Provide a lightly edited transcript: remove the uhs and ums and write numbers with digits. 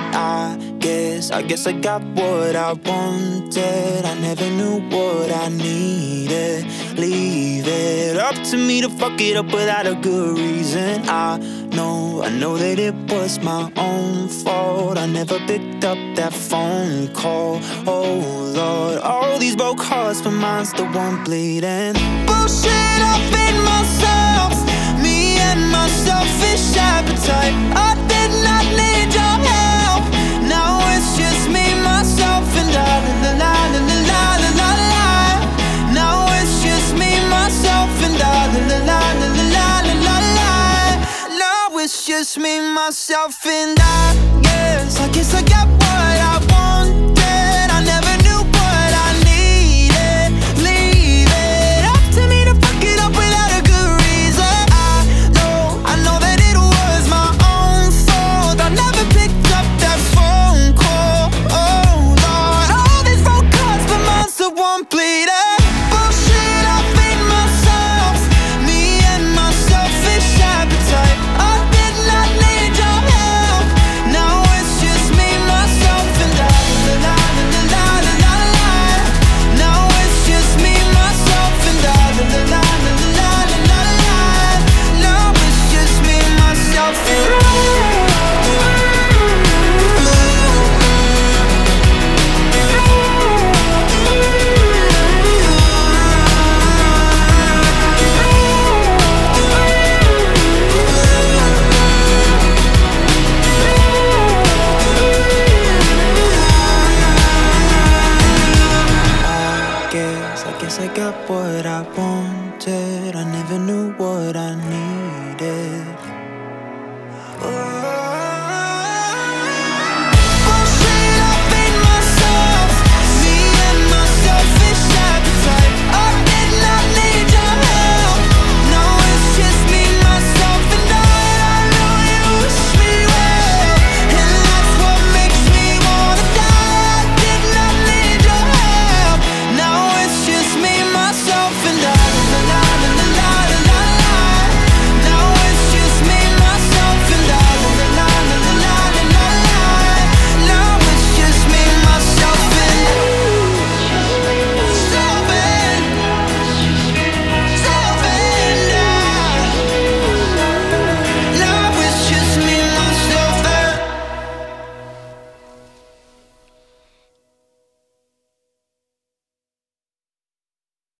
I guess I got what I wanted. I never knew what I needed. Leave it up to me to fuck it up without a good reason. I know that it was my own fault. I never picked up that phone call. Oh Lord, all these broke hearts, but mine's the one bleeding. Bullshit, I feed myself, me and my selfish appetite. I did not need your help. Now it's just me, myself, and I. La la la la la la la. Now it's just me, myself, and I. La la la la la la la. Now it's just me, myself, and I. Yes, I guess I got what I wanted. I never knew what I needed. Leave it up to me to fuck it up without a good reason. I know that it was my own fault. I never picked up that phone call. Oh Lord, all these phone calls, but mine's the one bleeding. Bullshit, I feed myself, me and my selfish appetite. I did not need your help. Now it's just me, myself, and I. La la la la la la la. Now it's just me, myself, and I. La la la la la la la. Now it's just me, myself, and I. I guess I got what I wanted. I never knew what I needed. Oh.